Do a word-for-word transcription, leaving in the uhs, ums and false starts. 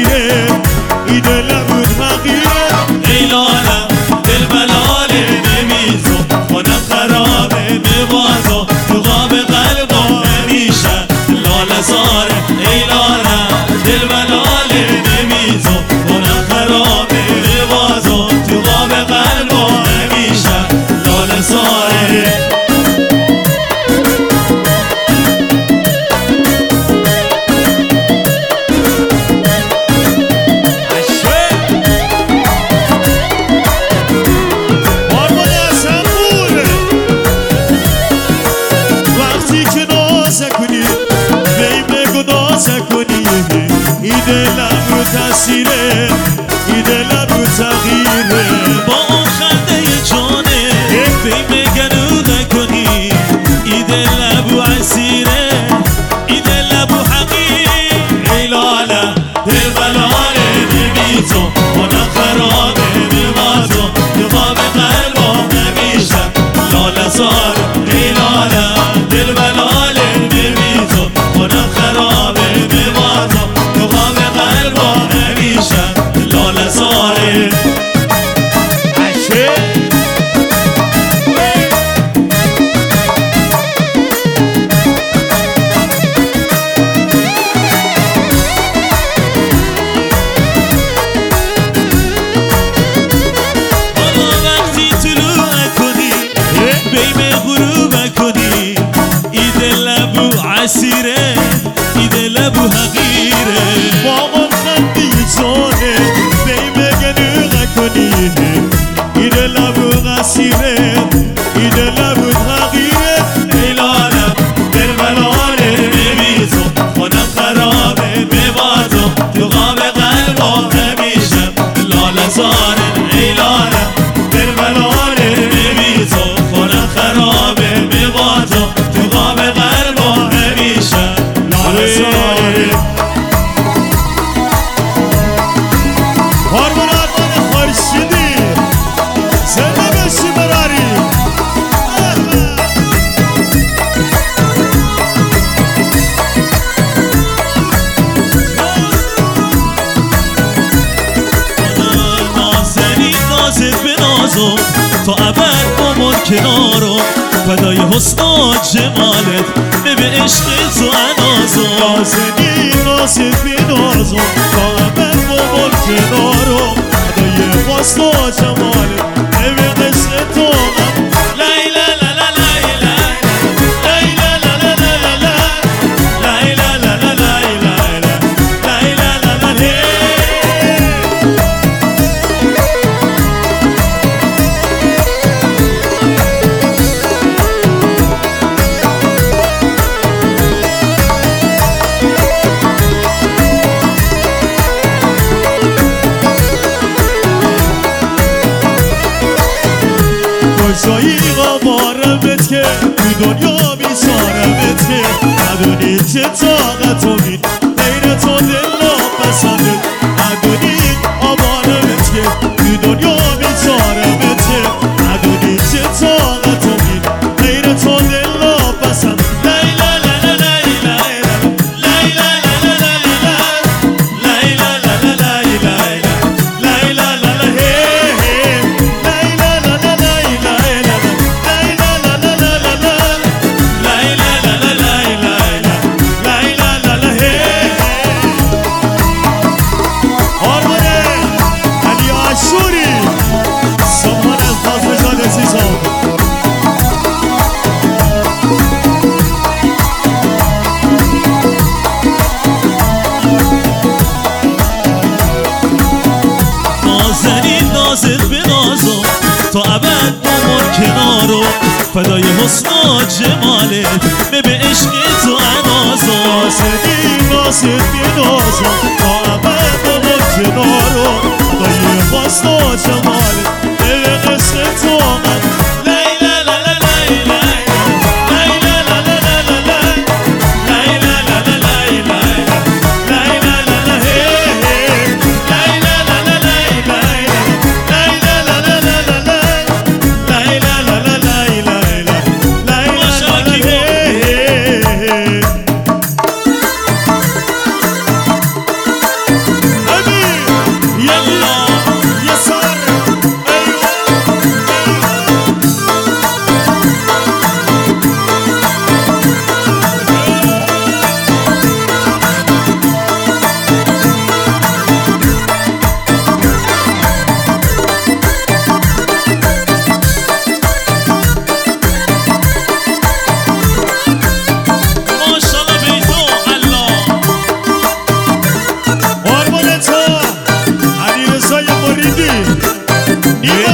اسیره این دلم بود حقیره ای لاله دل بلاله نمیزو خونم خرابه میبازو تو غاب قلبا همیشه لاله زاره ای لاله دل بلاله نمیزو خونم خرابه میبازو تو غاب قلبا همیشه لاله زاره تأثیره این دلم رو تغییره با اون خنده جانه بی مگنو نکنی این دلم رو عسیره این دلم رو حقیره ای لاله دل بلاله نمیزو خونم خرابه نمازو نقاب قلبا نمیشه لاله زار ای لاله دل بلاله نمیزو خونم خرابه نمازو نقاب قلبا لاله زاره عشه حالا وقتی طلوع کنی بیم غروب کنی ای دل بو عسیره ای دل بو حقیره بابا خندی زانه بیم گنوغ کنی ای دل بو غسیره ای دل بو حقیره ای لاله دل بلاله نمیزو خونم خرابه میبازو تو غاب قلبا همیشه لاله زاره ای لاله دل بلاله نمیزو خونم خرابه میبازو تو غاب قلبا همیشه لاله زاره هارمونات من خورشیدی زنده بشی براری نازنی نازت به نازو تا ابد عمر کنارو فدای حسن و جمالت به عشق تو انازو نازنی نازت به نازو تا ابد عمر کنارو فدای حسن و جمالت به عشق تو کجایی غمارمت که تو دنیا بیزارمت که ندونی چه طاقت امید غیر تو دل ناپسندت ندونی آمارمت که تو دنیا بیزارمت که ندونی چه طاقت امید غیر تو دل ناپسندت تا ابد عمر کنارو فدای حسن و جمالت به عشق تو انازو نازنی نازت به نازو تا ابد عمر کنارو فدای حسن و جمالت به عشق تو نیما